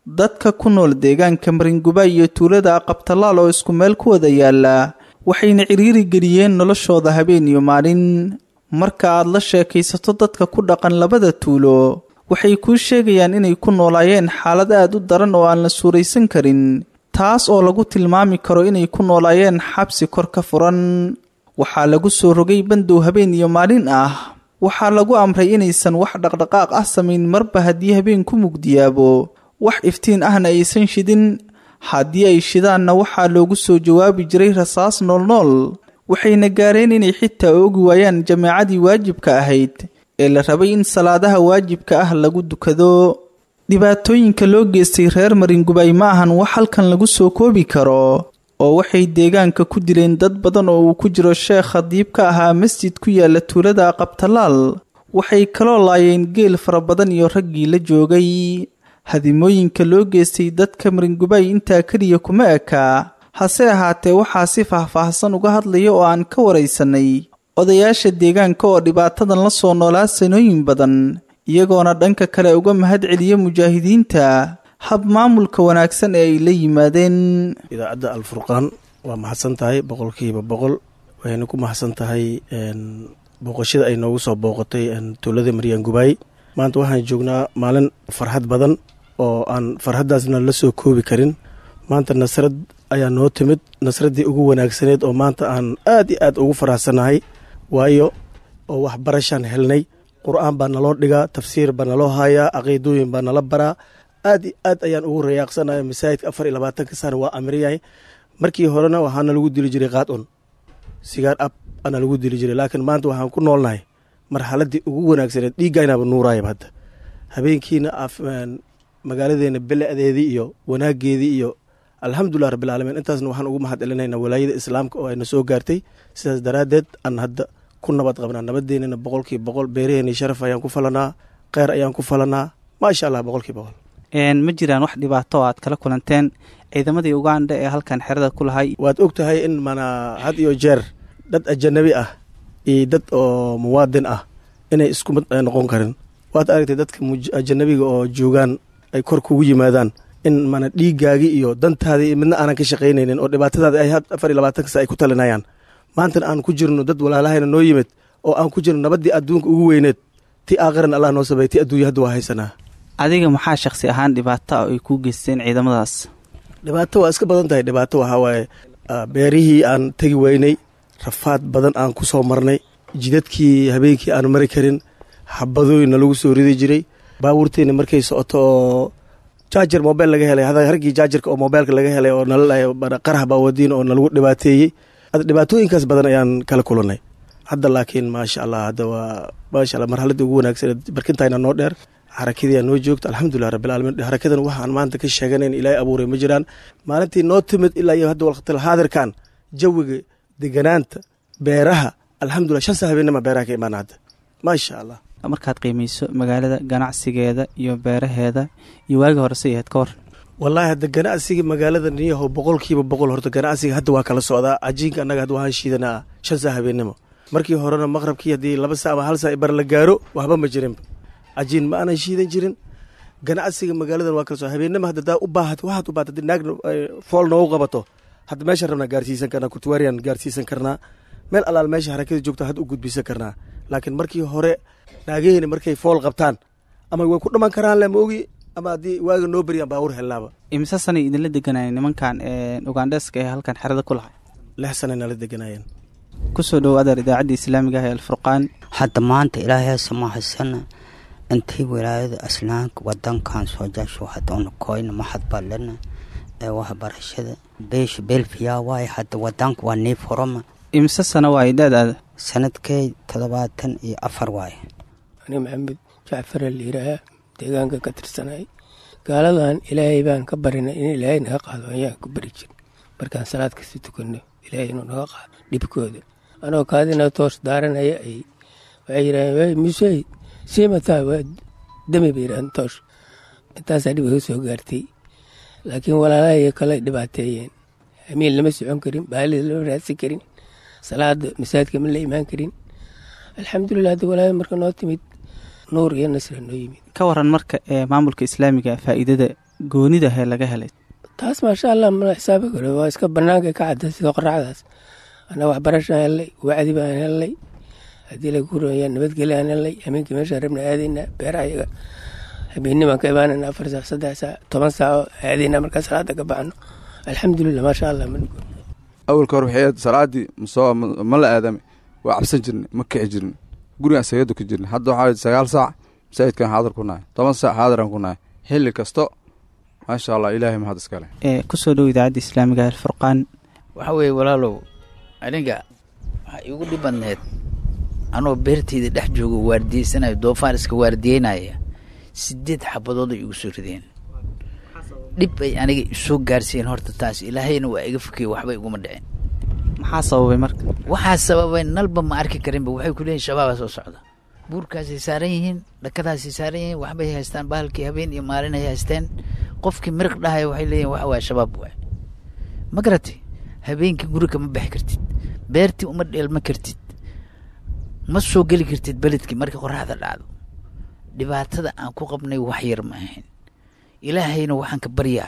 Speaker 10: dadka ku nool deegaanka maringubaay iyo tuulada aqabtalaal oo isku meel ku wada yaala waxayna ciriiri geliyeen noloshooda habeen iyo maalin marka aad la sheekaysato dadka ku dhaqan labada tuulo waxay kuu sheegayaan inay ku noolaayeen xaalad aad u daran oo aan la suuraysan karin taas oo lagu tilmaami karo inay ku noolaayeen xabsi kor ka furan waxaa lagu soo rogay bandow habeen iyo maalin ah waxaa lagu amray inaysan wax dhaqdhaqaaq ah samayn marba haddii habeen ku mugdiyaabo wax iftiin ahna aysan shidin haddii ay shidaanna waxaa loogu soo jawaabi jiray rasaas noolnool waxayna gaareen inay xitaa oogi waayaan jameecadii waajibka ahayd ee la rabay in salaadaha waajibka ah lagu dukado dhibaatooyinka loo geystay reer maringubaay ma ahan wax halkan lagu soo koobi karo oo waxay deegaanka ku dileen dad badan oo uu ku jiro sheekh khadiib ka ahaa masjid ku yaala tuulada aqabtalaal waxay kaloo laayeen geel fara badan iyo raggii la joogay hadimooyinka loo geystay dadka maringubaay intaa keliya kuma ekaa hase ahaatee waxaa si faahfaahsan uga hadlaya oo aan ka waraysanay odayaasha deegaanka oo dhibaatadan la soo noolaa sanooyin badan iyagoona dhanka kale uga mahad celiya mujaahidiinta hab maamulka wanaagsan ee ay la yimaadeen
Speaker 11: idaacadda alfurqaan waa mahadsan tahay 100% waxayna ku mahadsan tahay booqashada ay noogu soo booqatay tuulada maringubaay maanta waxaan joognaa maalin farxad badan oo aan farxaddaasna la soo koobi karin maanta nasrad ayaa noo timid nasraddii ugu wanaagsaneed oo maanta aan aad iyo aad ugu faraxsanahay waayo oo waxbarashaan helnay qur'aan baa naloo dhigaa tafsiir baa naloo hayaa caqiidooyin baa nala baraa aad iyo aad ayaan ugu rayaaqsanahay masaajidka 24 sano waa amriyahay markii horena waxaana lagu dili jiray qaad-un sigaar ab ana lagu dili jiray laakiin maanta waxaan ku noolnahay marxaladdii ugu wanaagsaneed dhiiggaynaba nuuraayaba hadda habeenkiina magaaladeena bele'deedii iyo wanaaggeedii iyo alxamdulilah rabbilcaalamiin intaasna waxaan ugu mahad celinaynaa walaayada islaamka oo ayna soo gaartay sidaas daraaddeed aan hadda ku nabad qabnaa nabadeennana 100% beeraheennii sharaf ayaan ku falanaa kheyr ayaan ku falanaa maasha allah 100%.
Speaker 10: ma jiraan wax dhibaato oo aad kala kulanteen ciidamadii uganda ee halkan xerada ku lahay
Speaker 11: waad og tahay in mana had iyo jeer dad ajanabi ah iyo dad oo muwaadin ah inay isku mid noqon karin waad aragtay dadka ajanabiga oo joogaan ay kor kugu yimaadaan in mana dhiiggaagii iyo dantaadii midna aanan ka shaqaynaynin oo dhibaatadaada ay 24 saac ay ku talinayaan maantana aan ku jirno dad walaalahayna noo yimid oo aan ku jirno nabaddii adduunka ugu weyneed ti aakhiran allah noo sameeyay ti adduunya hadda waa haysanaa
Speaker 10: adiga maxaa shakhsi ahaan dhibaato ay ku geysteen ciidamadaas
Speaker 11: dhibaato waa iska badan tahay dhibaato waxaa waaye beerihii aan tegi weynay rafaad badan aan ku soo marnay jidadkii habeenkii aan mari karin xabadooyinna lagu soo ridi jiray baabuurteenna markay socoto oo jaajar mobile laga helay hargii jaajarka oo mobileka laga helay oo qarax baawadiin oo nalagu dhibaateeyey dhibaatooyinkaas badan ayaan kala kulannay hadda laakiin maasha allah hadda waa maasha allah marxaladdii ugu wanaagsaneed barkintayna noo dheer xarakadii aa noo joogta alxamdulilah rabbilcaalamiin xarakadan waxaan maanta ka sheeganayn ilaahay abuuray ma jiraan maalintii noo timid ilaa iyo hadda waqtil haadirkan jawiga deganaanta beeraha alxamdulilah 5 habeenima beeraha ka imaana hadda maasha allah
Speaker 10: markaad qiimayso magaalada ganacsigeeda iyo beeraheeda iyo waagi hore say ahayd ka hor
Speaker 11: wallaahi hadda ganacsiga magaalada niyaho 100% horta ganacsiga hadda waa kala socdaa cajiinka annaga hadda waxaan shiidanaa 5 habeenimo markii horena maqrabkii haddii 2 saac ama 1 saac bar la gaaro waxba ma jirinba cajiin ma aanan shiidan jirin ganacsiga magaaladan waa kala socdaa habeenimo hadda daa u baahat waxaad u baahatay naag fool noogu qabato hadda meesha rabnaa gaarsiisan karnaa kurtuwaariyan gaarsiisan karnaa meel allaal meesha harakada joogta hadda u gudbisan karnaa laakiin markii hore naagaheyna markay fool qabtaan ama way ku dhaman karaan le maogi ama haddii waaga noo beriyaan baawur helnaaba
Speaker 10: imise sanay idinla deganayeen nimankan ugandeska ee halkan xerada ku lahay
Speaker 11: 6 sanay nala deganayeen
Speaker 10: kusoo dhow adeer idaacadda islaamiga ah ee alfurqaan
Speaker 12: hadda maanta ilaahay samahasana intii wilaayada aslaanka wadankan soo jasho hadda koyna maxad balana ee waxbarashada beesh belfiya waay hadda wadanka waa neef horoma
Speaker 10: imise sano waay daadaada
Speaker 12: sanadkay 74 waay
Speaker 13: ani maxamed jacfar al-iraa deegaanka ka tirsanay gaaladan ilaahay baan ka barinay in ilaahay naga qaado ayaan ku bari jir markaan salaad kasta tukanno ilaahay inuu naga qaado dhibkooda anoo kaadina toos daaranaya ay waxay yidhaaheen musey siimataa waa dami bay yidhaaheen toos intaasaa dhib iga soo gaartay laakiin walaalahay kale dhibaateeyeen hamiin lama socon karin baalida lama raadsan karin salaada masaajidka ma la imaan karin alxamdulilah hadda walaalahay marka noo timid nuur iyo nasra noo yimid
Speaker 10: ka waran marka maamulka islaamiga faa'iidada goonida hee laga helay
Speaker 13: taas maasha allah mala xisaabi karo waa iska banaanka ka cadda sida qorraxdaas anaa waxbarashaan hellay wacdi baan hellay haddii la guuraya nabadgelyo aan hellay habeenkii meeshaan rabna aadaynaa beeraha iyaga habeenni baan ka imaanayna 4 saac 3 saac 10 saaco aadaynaa markaa salaada ka baxno alxamdulilah maasha allah
Speaker 14: awalka hore waxay salaadii ma la aadami waa cabsan jirnay ma kici jirnay gurigaan sagadu ka jirnay hadda waxaa 9 saac masaajidkan xaadir ku nahay 10 saac xaadiran ku nahay xilli kasto maasha allah ilaahay mahad iskale
Speaker 10: kusoo dhow idaacadda islaamiga alfurqaan
Speaker 15: waxa weeye walaalow aniga waxaa igu dhibadneed anoo beerteyda dhex joogo waardiyeysanayo doofaar iska waardiyeynaya 8 xabadood ay igu soo rideen dhib ay aniga isoo gaarsiiyeen horta taas ilaahayna waa iga fikay waxba iguma dhicin
Speaker 10: maxaa sababay marka
Speaker 15: waxaa sababay nalba ma arki karinba waxay ku leeyihin shabaabaa soo socda buurkaasay saaran yihiin dhakadaasay saaran yihiin waxbay haystaan bahalkii habeen iyo maalin ay haysteen qofkii miriq dhahaya waxay leeyihin waxa waa shabaab waay ma garatay habeenkii guriga ma bixi kartid beertii uma dheelma kartid ma soo geli kartid beledkii markii qorraxda dhacdo dhibaatada aan ku qabnay wax yar ma ahayn ilaahayna waxaan ka baryaa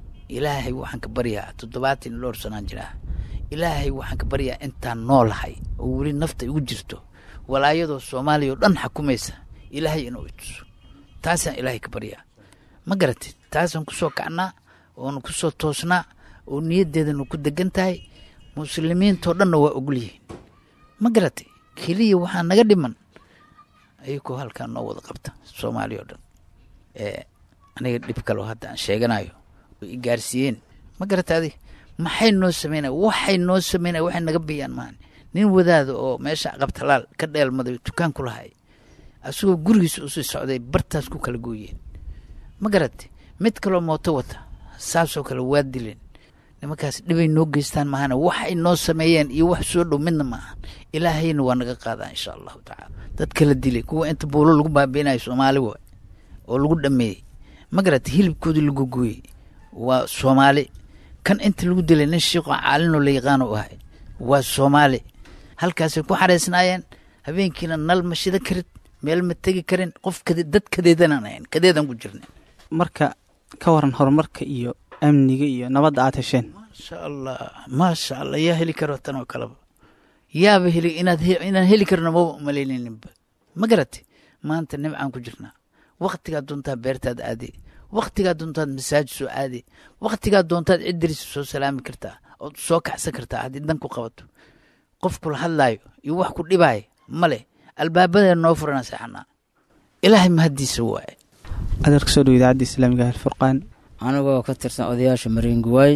Speaker 15: 70 dhowr sanaan jiraa ilaahay waxaan ka baryaa intaan noolahay oo weli nafta igu jirto walaayadoo soomaaliya oo dhan xukumaysa ilaahay inuu ituso taasaan ilaahay ka baryaa ma garatid taasaan ku soo kacnaa oonu ku soo toosnaa oo niyaddeedanu ku degan tahay muslimiintoo dhanna waa ogol yihiin ma garatay keliya waxaa naga dhiman ayagoo halkaan noo wada qabta soomaaliya oo dhan aniga dhib kaloo hadda aan sheeganayo oo i gaarsiiyeen ma garata adi maxay noo sameynaya waxay naga biyaan maan nin wadaada oo meesha qabtalaal ka dheelmaday dukaan ku lahay asagoo gurigiisa usii socday bartaas ku kala gooyeen ma garatay mid kaloo mooto wata saasoo kale waa dileen nimankaas dhibay noo geystaan maahana waxay noo sameeyeen iyo wax soo dhow midna maahan ilaahayna waa naga qaadaa insha allahu tacaala dad kala dilay kuwa inta buulo lagu baabiinayo soomaali waay oo lagu dhameeyey ma garatay hilibkoodii lagu gooyey waa soomaali kan inta lagu dilay nin shiiqoo caalinoo la yaqaano u ahay waa soomaali halkaasay ku xareysnaayeen habeenkiina nal ma shida karin meel ma tegi karin qof dad kadeedanaan ahayn kadeedan ku jirna
Speaker 10: marka ka waran horumarka iyo amniga iyo nabadda aad hesheen
Speaker 15: maasha allah yaa heli karo tan oo kaleba yaaba heli inaan heli karno maba umalayninba ma garatay maanta nimcaan ku jirnaa waktigaa doontaa beertaad aadi waktigaa doontaad masaajid soo aadi waktigaa doontaad ciddariisa soo salaami kartaa ood soo kaxsan kartaa haddii dan ku qabato qof kula hadlaayo iyo wax ku dhibaayo male albaabadee noo furana seexanaa ilaahay mahaddiisa waaye
Speaker 10: adeer kasoo dhow idaacadda islaamiga alfurqaan
Speaker 16: anigoo ka tirsan odayaasha mariinguwaay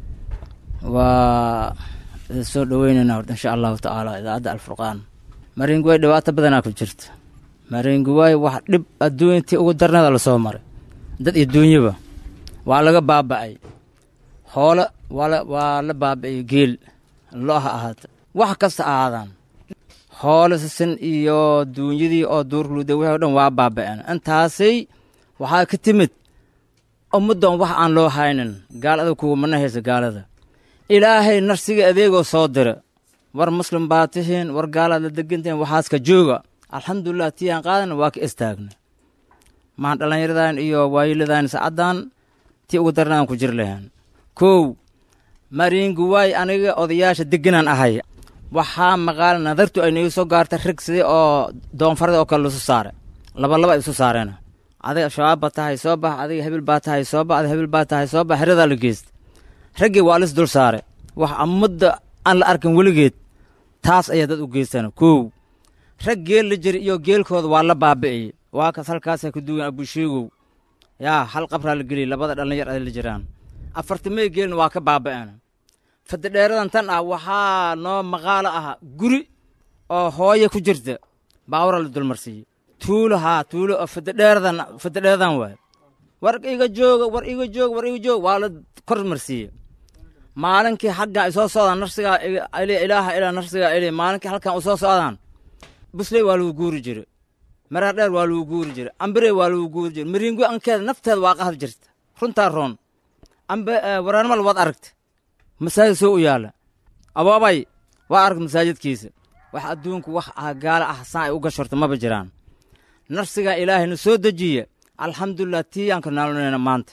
Speaker 16: waa soo dhaweynaynaa horta insha allahu tacaala idaacadda alfurqaan mariinguwaay dhibaato badanaa ku jirta mariinguwaay wax dhib adduuntii ugu darnada lasoo maray dad iyo duunyaba waa laga baaba'ay hoole waa la baaba'ay geel lo ha ahaata wax kasta ahaadaan hoole sisin iyo duunyadii oo duurluuda wixii o dhan waa baaba'een intaasay waxaa ka timid ummaddan wax aan loo haynin gaalada kuwamana haysa gaalada ilaahay narsiga adeegoo soo dira war muslim baa tihiin war gaalaad la degantihiin waxaaska jooga alxamdulilah tii aan qaadana waa ka istaagna maan dhallinyaradan iyo waayiladan sacaddan tii ugu darna aan ku jir lahayn kow mariinguwaay aniga odayaasha deganaan ahay waxaa maqaala nadartu ay nagu soo gaartay rag sidii oo doonfarada oo kale lasu saare laba ay isu saareen adiga shabaab baa tahay soo bax adiga hebel baa tahay soo bax adiga hebel baa tahay soo bax xeradaa la geysta raggii waa lis dul saare wax ummadda aan la arkin weligeed taas ayaa dad u geystaan kow rag geel la jira iyo geelkooda waa la baabi'iyey waa kas halkaasaa ku duwan abusheegow yaa hal qabraa la geliyey labada dhallinyar ay la jiraan 40 geelna waa ka baaba'een fadadheeradan tan ah waxaa noo maqaalo ah guri oo hooye ku jirta baawra la dulmarsiiyey tuulo oo fadadheeradan waay war iga jooga waa la kor marsiiyey maalinkii xaggan ay soo socdaan narsigaa ilaaha ilaa narsigaa ili maalinkii halkan u soo socdaan busley waa lagu guuri jira maraa dheer waa lagu guuri jira ambirey waa lagu guuri jira mariingu ankeeda nafteeda waa qahad jirta runtaa roon waraanimal waad aragta masaajid soo u yaalla abaabay waa aragta masaajidkiisa wax adduunku wax gaala ah saan ay u gashorta maba jiraan narsigaa ilaahayna soo dejiya alxamdulilah tii aan ka naalonayna maanta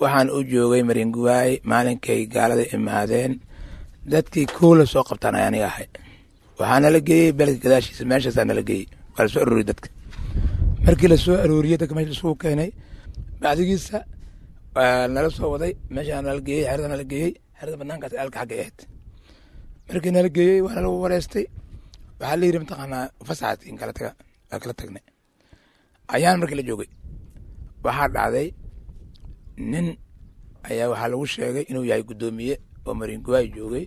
Speaker 17: waxaan u joogay maringuwaay maalinkay gaalada imaadeen dadkii kow la soo qabtaan ayaa aniga ahay waxaa nala geeyey beledka gadaashiisa meeshaasaa nala geeyey waa lasoo arooriyey dadka markii lasoo arooriyey dadka meesha lasuu keenay bacdigiisa nala soo waday meeshaa nala geeyey xerada nala geeyey xerada banaankaas aalka xagga ahayd markii nala geeyey waa nalagu wareystay waxaa la yidhi mataqaanaa fasaxaad in kala taga waa kala tagnay ayaan markii la joogay waxaa dhacday nin ayaa waxaa lagu sheegay inuu yahay guddoomiye oo maringuwaay joogay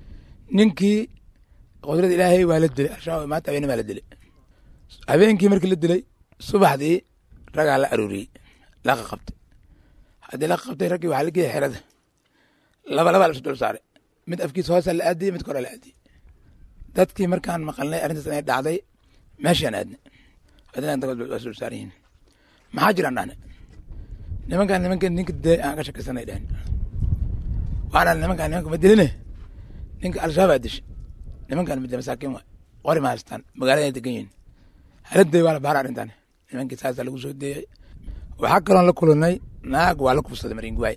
Speaker 17: ninkii qudrada ilaahay waa la dilay al-shabaab maanta habeenimo la dilay habeenkii markii la dilay subaxdii ragaa la arooriyey laqa qabtay haddii laqa qabtay raggii waxaa la geeyay xerada laba la isu dul saaray mid afkiisa hoosa la aadiyey mid kore la aadiyey dadkii markaan maqalnay arrintaas inay dhacday meeshaan aadnay haddana waa dul saaran yihiin maxaa jiraan dhahne nimankaan ninka dee aan ka shakaysanay dhahan waana nimankaan nimanka ma diline ninka al-shabaab aa dishay nimankaan mid masaakiin waay qori ma haystaan magaalada degan yihiin haladay waa la baara arrintaan nimankii saasaa lagu soo deeyay waxaa kaloon la kulannay naag waa la kufsaday maringuwaay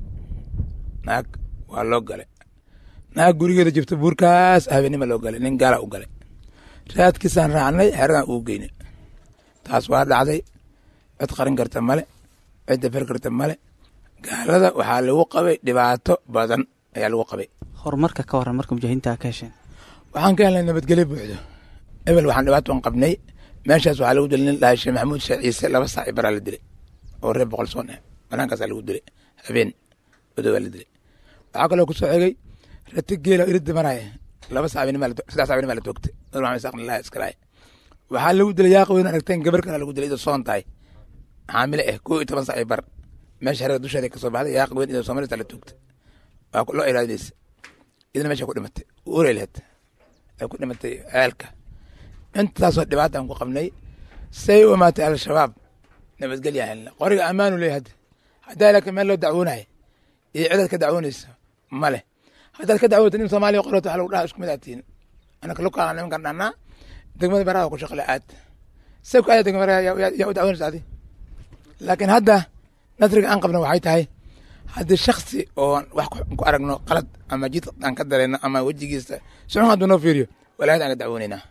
Speaker 17: naag waa loo galay naag gurigeeda jibta buurkaas habeenima loo galay nin gaala u galay raadkiisaan raacnay xeradan uu geynay taas waa dhacday cid qarin karta male cid dafar karta male gaalada waxaa lagu qabay dhibaato badan ayaa lagu qabay
Speaker 10: horumarka ka waran marka mujaahidiinta ka hesheen
Speaker 17: waxaan ka helnay nabadgelyo buuxdo ebel waxaan dhibaato qabnay meeshaas waxaa lagu dilay nin dhahay sheekh maxamuud sheekh ciise 2 saac baraa la dilay oo reer boqol soon banaankaasaa lagu dilay habeen badowaa la dilay waxaa kaloo ku soo xigay rati geela iridda maraya 2 saac habeenima 3 saac habeenima la toogtay nur maxamed saaqn ilaahi iska lahay waxaa lagu dilay yaaq weyn aragteen gabar kana lagu dilay idoo soon tahay xaamile 12 saac bar meesha xerada dusheeda ka soo baxday yaaq weyn idoo Soomaaliya la toogtay waa loo ilaadaysa idina meesha ku dhimatay ureelad ay ku dhimatay aalka intaasoo dhibaataan ku qabnay say u maatay al-shabaab nabadgelya helna qoriga ammaanu leeyahay haddaa laakiin meel loo dacwoonayo iyo cidaad ka dacwoonaysa male haddaad ka dacwoota nin soomaaliya qorota waxa lagu dhaha isku mid aatiin anaka lukaana nimankan dhannaa degmada baraha ku shaqle aad say ku aada degmada baraha yaa u dacwoonaysa adi laakiin hadda nasriga aan qabna waxay tahay haddii shaksi oo wax ku aragno qalad ama jid aan ka dareyno ama wejigiisa socon hadduu noo fiiriyo walaayad aan ka dacwoonaynaa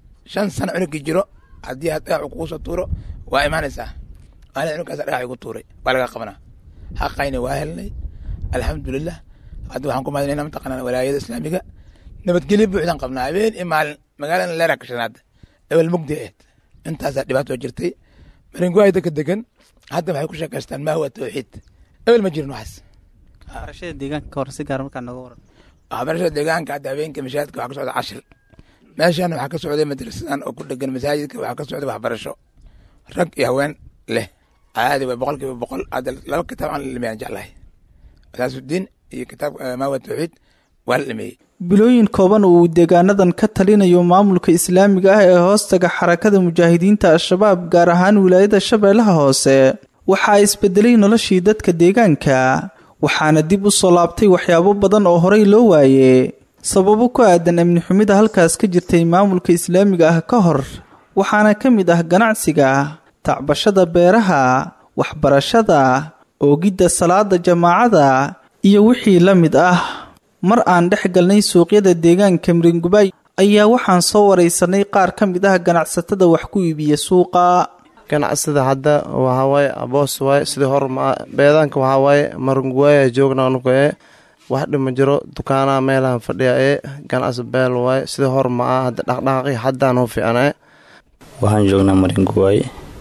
Speaker 17: 5 sano cunugii jiro haddii aad dhagax kugu soo tuuro waa imaanaysaa waana cunugaas dhagax igu tuuray waa laga qabanaa xaqayna waa helnay alxamdulilah hadda waxaan ku mahadinaynaa mataqaanaa walaayada islaamiga nabadgelyo buuxdaan qabnaa habeen iyo maalin magaalada leera ka shanaad ewel mugdi ahayd intaasaa dhibaato jirtay maringuwaay dadka degan hadda waxay ku sheekaystaan maa huwa tawxiid ewel ma jirin waxaas
Speaker 10: waxbarashada deegaanka ka hor si gaar markaa nooga waran
Speaker 17: waxbarashada deegaanka hadda habeenka mashaahidka waxaa ka socda cashir meeshaan waxaa ka socday madrasadan oo ku dhegan masaajidka waxaa ka socday waxbarasho rag iyo haween leh caadi way 100% hadda 2 kitaab aan limayaan jeclahay asaasudiin iyo kitaab maa huwa tawxiid waa la limeeyey
Speaker 10: bilooyin kooban uu deegaanadan ka talinayo maamulka islaamiga ah ee hoostaga xarakada mujaahidiinta al-shabaab gaar ahaan wilaayada shabeellaha hoose waxaa isbedelay noloshii dadka deegaanka waxaana dib u soo laabtay waxyaabo badan oo horey loo waayey sababo ku aadan amni xumida halkaas ka jirtay maamulka islaamiga ah ka hor waxaana ka mid ah ganacsiga tacbashada beeraha waxbarashada oogidda salaada jamaacada iyo wixii la mid ah mar aan dhex galnay suuqyada deegaanka maringuwaay ayaa waxaan soo wareysanay qaar ka mid ah ganacsatada wax ku iibiya suuqa
Speaker 18: ganacsada hadda waxaa waaye aboos waaye sidii hor beedaanka waxaa waaye maringuwaay joognaa nuku wax dhima jiro dukaanaha meelahan fadhiya ganacsi beel waaye sidii hor maa hadda dhaqdhaqaaqi haddaan u fiicnaa
Speaker 19: waxaan joognaa maringuwaay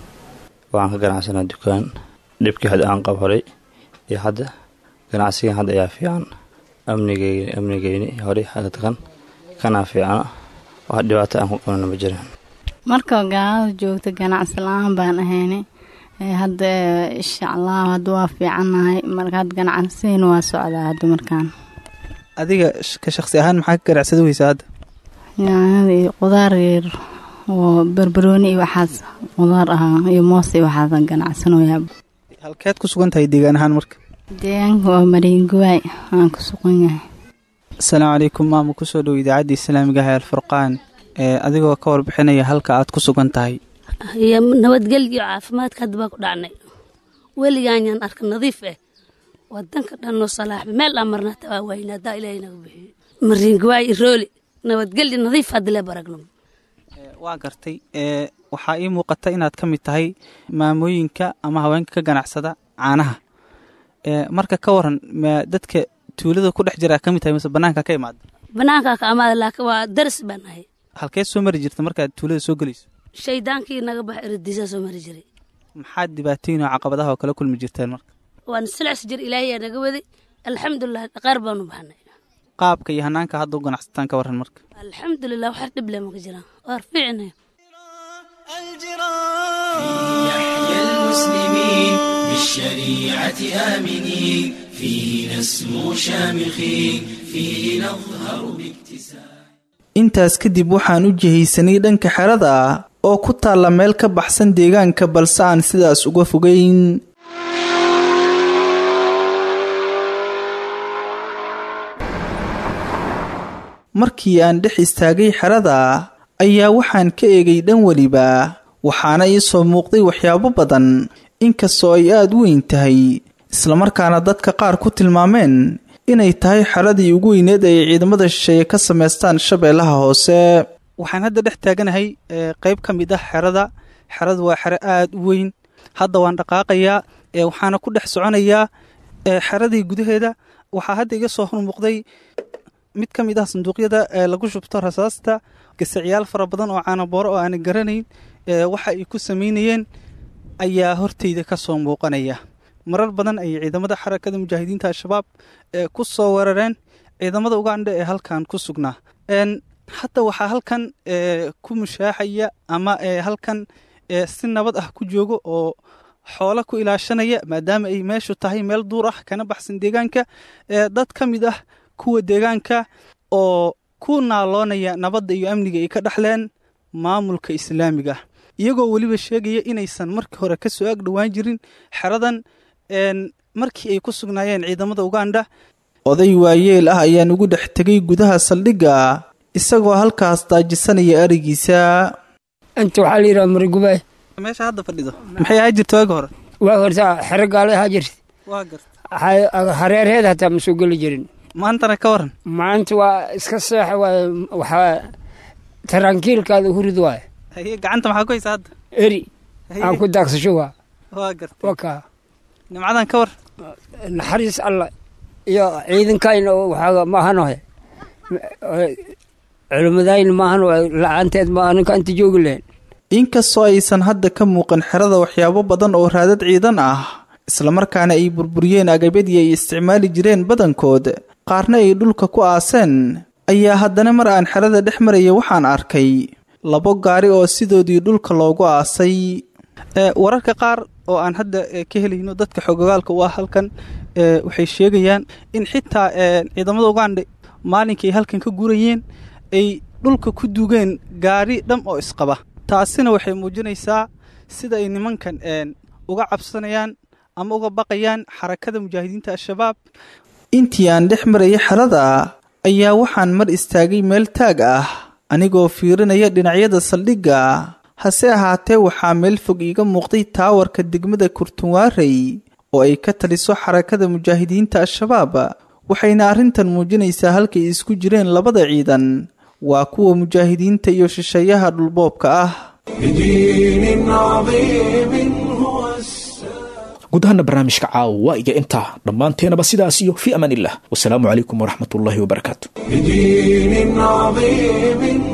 Speaker 19: waxaan ka ganacsanaa dukaan dhibkii hadda aan qab horay iyo hadda ganacsigan hadda ayaa fiican amnigeyni horey hadadkan kanaa fiicana wax dhibaato aan ku qabnana ma jiraan
Speaker 20: marka gaalada joogta ganacsi la-aan baan ahayna hadda insha allah hadda waa fiicannahay marka hadda ganacsiina waa socdaa hadda markaan
Speaker 10: adiga ka shaksi ahaan maxaa ka ganacsada weysaa hadda
Speaker 20: yaanyada iyo qudaar yar oo barbarooni iyo waxaas qudaar ahaa iyo moos iyo waxaasan ganacsanoyaa
Speaker 10: halkeed ku sugan tahay deegaan ahaan marka
Speaker 20: deegaanka waa maringuwaay aan ku sugan yahay
Speaker 10: asalaamu calaykum maama kusoo dhow idaacadda islaamiga ah ee alfurqaan adigoo ka warbixinaya halka aad ku sugan tahay
Speaker 21: iyo nabadgelyo caafimaadka hadda baa ku dhacnay weligaanyaan arka nadiif wadanka dhan noo salaaxba meel aan marna taa wayna hadaa ilaahay naga bixiyo mariinguwaay rooli nabadgelyo nadiif hadile baragno
Speaker 10: waa gartay waxaa ii muuqata inaad ka mid tahay maamooyinka ama haweenka ka ganacsada caanaha marka ka waran ma dadka tuulada ku dhex jira ka mid tahay mise banaanka ka imaada
Speaker 21: banaanka ka imaada laakiin waa daris baan ahay
Speaker 10: halkee soo mari jirta markaad tuulada soo gelayso
Speaker 21: shaydaankii naga bax irdiisa soo mari jiray
Speaker 10: maxaad dhibaatooyin oo caqabadaha oo kala kulmi jirteen marka
Speaker 21: waan silcis jir ilaahay naga waday alxamdulillah qaar baanu baxnay
Speaker 10: qaabka iyo hanaanka hadda u ganacsataan ka waran marka
Speaker 21: alxamdulillah wax dhib leh ma jiraan waa fiicnay
Speaker 9: يحيى المسلمين بالشريعة آمنين فيه نسمو شامخين فيه نظهر باكتساب
Speaker 10: intaas kadib waxaan u jihaysanay dhanka xerada oo ku taalla meel ka baxsan deegaanka balse aan sidaas uga fogeyn markii aan dhex istaagay xerada ayaa waxaan ka eegay dhan weliba waxaana ii soo muuqday waxyaabo badan inkastoo ay aada u weyn tahay islamarkaana dadka qaar ku tilmaameen inay tahay xeradii ugu weyneed ay ciidamada shisheeye ka samaystaan shabeellaha hoose waxaan hadda dhex taaganahay qayb ka mid ah xeradu waa xero aada u weyn hadda waan dhaqaaqayaa waxaana ku dhex soconayaa xeradii gudaheeda waxaa hadda iga soo hormuuqday mid ka mid ah sanduuqyada lagu shubto rasaasta gasacyaal fara badan oo caanabooro oo aanay garanayn waxa ay ku samaynayeen ayaa horteyda ka soo muuqanaya marar badan ayay ciidamada xarakada mujaahidiinta al-shabaab ku soo weerareen ciidamada ugandha ee halkan ku sugnaa hadda waxaa halkan ku mushaaxaya ama halkan si nabad ah ku joogo oo xoolo ku ilaashanaya maadaama ay meeshu tahay meel duur ah kana baxsan deegaanka dad ka mid ah kuwa deegaanka oo ku naaloonaya nabadda iyo amniga ay ka dhexleen maamulka islaamiga iyagoo weliba sheegaya inaysan markii hore ka soo ag dhowaan jirin xeradan markii ay ku sugnaayeen ciidamada ugandha oday waayeel ah ayaan ugu dhex tegay gudaha saldhigga isagoo halkaas daajisanaya arigiisa
Speaker 22: inta waxaa la yidhaha marigubay
Speaker 10: meesha hadda fadhido maxay ahaa jirta waagi hore
Speaker 22: waa horta xero gaale ahaa jirta
Speaker 10: waa garta
Speaker 22: hareerheed hataa ma soo geli jirin
Speaker 10: maantana ka waran
Speaker 22: maanta waa iska seexa waay waxaa tarankiilkaada hurid waay
Speaker 10: haye gacanta maxaa ku haysa hadda
Speaker 22: eri aan ku daagsasho waa
Speaker 10: garta
Speaker 22: wakaa
Speaker 10: nimcadan ka war
Speaker 22: naxariis alla iyo ciidankayna waxaaga maahanohe culimmadayna maahano la-aanteed ma ninka inta joogi lahayn
Speaker 10: inkastoo aysan hadda ka muuqan xerada waxyaabo badan oo raadad ciidan ah islamarkaana ay burburiyeen agabyadii ay isticmaali jireen badankood qaarna ay dhulka ku aaseen ayaa haddana mar aan xerada dhex maraya waxaan arkay 2 gaari oo sidoodii dhulka loogu aasay wararka qaar oo aan hadda ka helayno dadka xogogaalka u ah halkan waxay sheegayaan in xitaa ciidamada Uganda maalinkii halkan ka gurayeen ay dhulka ku duugeen gaari dham oo isqaba taasina waxay muujinaysaa sida ay nimankan uga cabsanayaan ama uga baqayaan xarakada mujaahidiinta al-shabaab intii aan dhex marayay xerada ayaa waxaan mar istaagay meel taag ah anigoo fiirinaya dhinacyada saldhigga hase ahaatee waxaa meel fog iiga muuqday taawarka degmada Kurtunwaarey oo ay ka taliso xarakada mujaahidiinta al-shabaab waxayna arrintan muujinaysaa halkay isku jireen labada ciidan waa kuwa mujaahidiinta iyo shisheeyaha dhulboobka ah
Speaker 2: guud ahaana barnaamijka caawa iyo intaa dhammaanteenaba sidaas iyo fi amaan illah wasalaamu calaykum waraxmatullaahi wabarakaatu